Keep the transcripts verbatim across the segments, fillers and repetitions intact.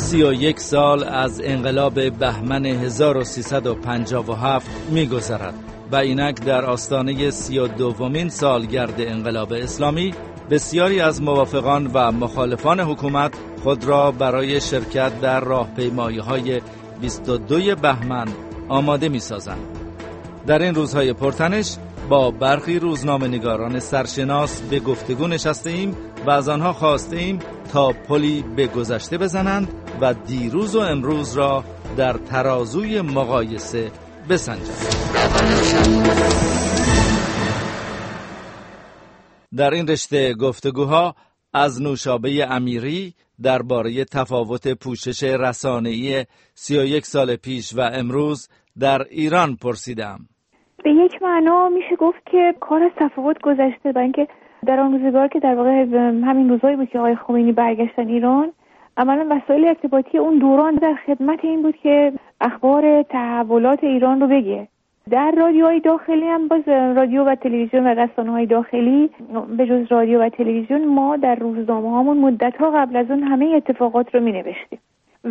سی و یک سال از انقلاب بهمن هزار و سیصد و پنجاه و هفت می‌گذرد و اینک در آستانه سی و دومین سالگرد انقلاب اسلامی بسیاری از موافقان و مخالفان حکومت خود را برای شرکت در راهپیمایی‌های بیست و دو بهمن آماده می‌سازند. در این روزهای پرتنش با برخی روزنامه‌نگاران سرشناس به گفتگو نشسته‌ایم و از آنها خواسته‌ایم تا پلی به گذشته بزنند و دیروز و امروز را در ترازوی مقایسه بسنجند. در این رشته گفتگوها از نوشابه امیری درباره تفاوت پوشش رسانه‌ای سی و یک سال پیش و امروز در ایران پرسیدم. به یک معنا میشه گفت که کار از تفاوت گذشته، برای اینکه در آن روزگار که در واقع همین روزایی بود که آقای خمینی برگشتن ایران، عملاً وسایل ارتباطی اون دوران در خدمت این بود که اخبار تحولات ایران رو بگه. در رادیوهای داخلی هم باز رادیو و تلویزیون و رسانه‌های داخلی به جز رادیو و تلویزیون ما در روزنامه‌هامون مدت‌ها قبل از اون همه اتفاقات رو می‌نوشتیم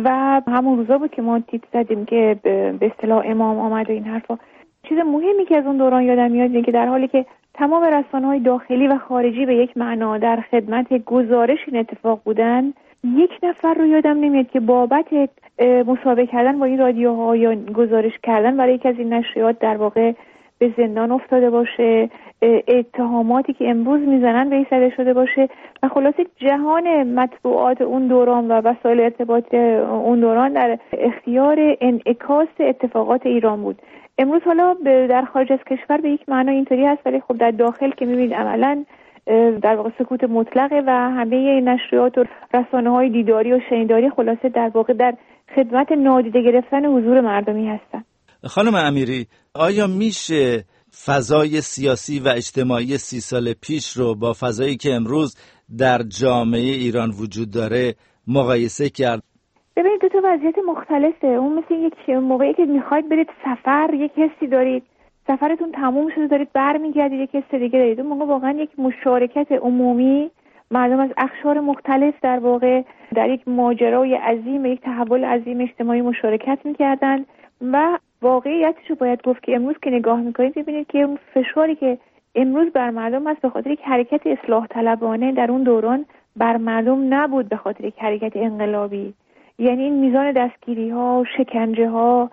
و همون روزا بود که ما تیتر زدیم که به اصطلاح امام آمد و این حرفا. چیز مهمی که از اون دوران یادم میاد اینه که در حالی که تمام رسانه‌های داخلی و خارجی به یک معنا در خدمت گزارش این اتفاق بودن، یک نفر رو یادم نمیاد که بابت مصاحبه کردن با این رادیوها یا گزارش کردن برای یکی از این نشریات در واقع به زندان افتاده باشه، اتهاماتی که امروز میزنن بهش زده شده باشه و خلاصه جهان مطبوعات اون دوران و وسایل ارتباط اون دوران در اختیار انعکاس اتفاقات ایران بود. امروز حالا در خارج از کشور به یک معنی اینطوری هست، ولی خب در داخل که میبینید عملاً در واقع سکوت مطلقه و همه نشریات و رسانه‌های دیداری و شنیداری خلاصه در واقع در خدمت نادیده گرفتن حضور مردمی هستن. خانم امیری، آیا میشه فضای سیاسی و اجتماعی سی سال پیش رو با فضایی که امروز در جامعه ایران وجود داره مقایسه کرد؟ ببینید دو تا وضعیت مختلفه. اون مثل یک موقعی که میخواید برید سفر، یک حسی دارید، سفرتون تموم شده دارید برمیگردید، یک حس دیگه دارید. اون موقع واقعا یک مشارکت عمومی، مردم از اقشار مختلف در واقع در یک ماجرای عظیم، یک تحول عظیم اجتماعی مشارکت میکردن و واقعیتش رو باید گفت که امروز که نگاه میکنید ببینید که اون فشاری که امروز بر مردم هست به خاطر یک حرکت اصلاح طلبانه در اون دوران بر مردم نبود، به خاطر یک حرکت انقلابی. یعنی این میزان دستگیری ها، شکنجه ها،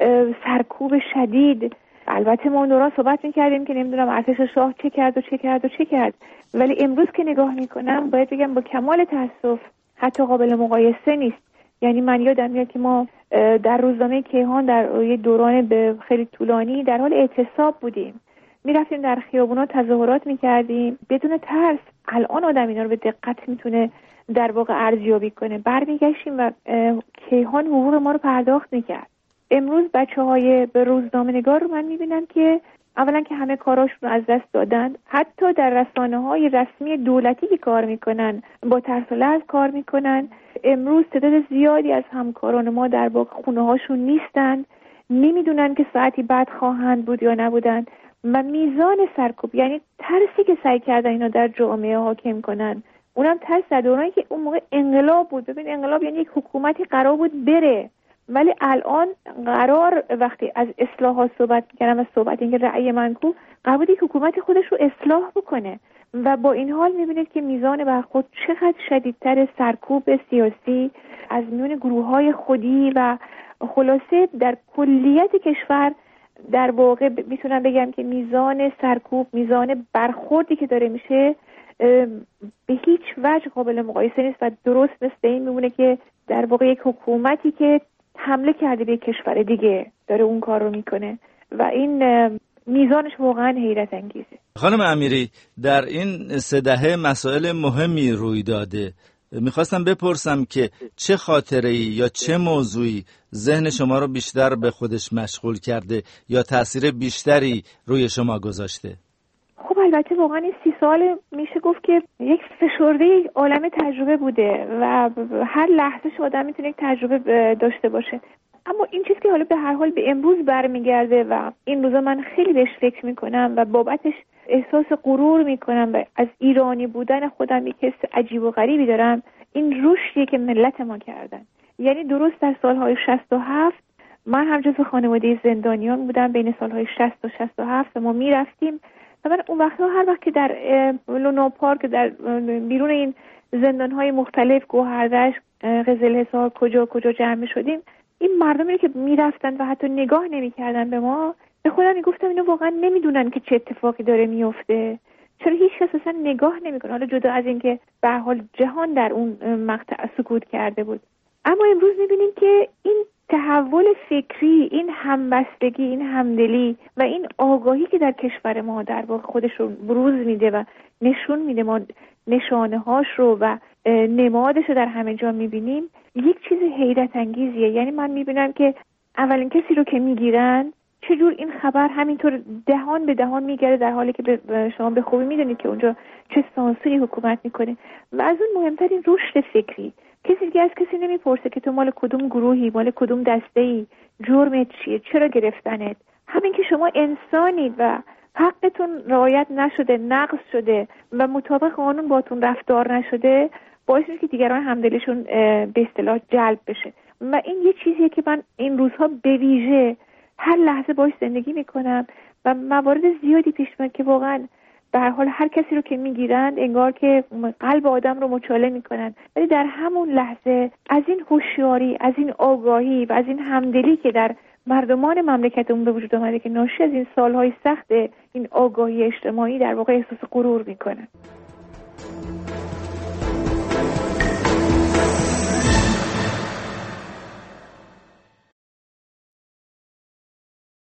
سرکوب شدید. البته ما اون دوران صحبت میکردیم که نمیدونم ارتش شاه چه کرد و چه کرد و چه کرد، ولی امروز که نگاه میکنم باید بگم با کمال تاسف حتی قابل مقایسه نیست. یعنی من یادم میاد که ما در روزنامه کیهان در یه دوران خیلی طولانی در حال اعتصاب بودیم، میرفتیم در خیابونا تظاهرات میکردیم بدون ترس. الان آدم اینا رو به دقت میتونه در واقع ارزیابی کنه. برمیگشتیم و کیهان حقوق ما رو پرداخت میکرد. امروز بچه‌های به روزنامه نگار رو من میبینم که اولا که همه کاراشون رو از دست دادن، حتی در رسانه‌های رسمی دولتی که کار میکنن با ترس و لرز کار میکنن. امروز تعداد زیادی از همکاران ما در واقع خونه‌هاشون نیستن، نمیدونن که ساعتی بعد خواهند بود یا نبودن و میزان سرکوب، یعنی ترسی که سعی کردن اینا در جامعه حاکم کنن، اونم ترس در دورانی که اون موقع انقلاب بود. ببین انقلاب یعنی یک حکومتی قرار بود بره، ولی الان قرار وقتی از اصلاحات صحبت می‌کنم و صحبت اینکه رأی منکو قرار بود یک حکومت خودش رو اصلاح بکنه و با این حال می‌بینید که میزان برخورد چقدر شدیدتر سرکوب سیاسی از میون گروه‌های خودی و خلاصه در کلیت کشور در واقع میتونم بگم که میزان سرکوب، میزان برخوردی که داره میشه به هیچ وجه قابل مقایسه نیست و درست مثل این میمونه که در واقع یک حکومتی که حمله کرده به یک کشور دیگه داره اون کار رو میکنه و این میزانش واقعا حیرت انگیزه. خانم امیری، در این سه دهه مسائل مهمی روی داده. میخواستم بپرسم که چه خاطره‌ای یا چه موضوعی ذهن شما رو بیشتر به خودش مشغول کرده یا تأثیر بیشتری روی شما گذاشته؟ خب البته واقعا این سی سال میشه گفت که یک فشرده یک عالم تجربه بوده و هر لحظه آدم میتونه یک تجربه داشته باشه. اما این چیز که حالا به هر حال به امروز برمیگرده و این روزا من خیلی بهش فکر میکنم و بابتش احساس غرور میکنم و از ایرانی بودن خودم یک حس عجیب و غریبی دارم، این رشدی که ملت ما کردن. یعنی درست در سالهای شصت و هفت من هم جزو خانواده زندانیان بودم بین سالهای شصت و شصت و هفت. ما می رفتیم و من اون وقتا هر وقت که در لونا پارک، در بیرون این زندانهای مختلف، گوهردشت، قزلحصار، کجا کجا جمع شدیم، این مردمی که می رفتن و حتی نگاه نمی کردن به ما، به خودم می گفتم اینو واقعا نمیدونن که چه اتفاقی داره میفته. چرا هیچ کس اصلا نگاه نمیکنه؟ حالا جدا از این که به هر حال جهان در اون مقطع سکوت کرده بود، اما امروز میبینیم که این تحول فکری، این همبستگی، این همدلی و این آگاهی که در کشور ما در واقع خودش رو بروز میده و نشون میده، ما نشانه هاش رو و نمادش رو در همه جا میبینیم، یک چیز حیرت انگیزیه. یعنی من میبینم که اولین کسی رو که میگیرن چجور این خبر همینطور دهان به دهان میگره، در حالی که به شما به خوبی میدونید که اونجا چه سانسوری حکومت میکنه. و از اون مهمتر این رشد فکری. کسی دیگه از کسی نمیپرسه که تو مال کدوم گروهی، مال کدوم دسته‌ای، جرمت چیه، چرا گرفتنت. همین که شما انسانید و حقتون رعایت نشده، نقض شده و مطابق قانون باتون رفتار نشده، باعث میشه که دیگران همدلیشون به اصطلاح جلب بشه. و این یه چیزیه که من این روزها به ویژه هر لحظه باش زندگی میکنم و موارد زیادی پیش میاد که واقعا به هر حال هر کسی رو که میگیرند انگار که قلب آدم رو مچاله میکنن، ولی در همون لحظه از این هوشیاری، از این آگاهی و از این همدلی که در مردمان مملکتمون به وجود آمده که ناشی از این سالهای سخت این آگاهی اجتماعی، در واقع احساس غرور میکنن.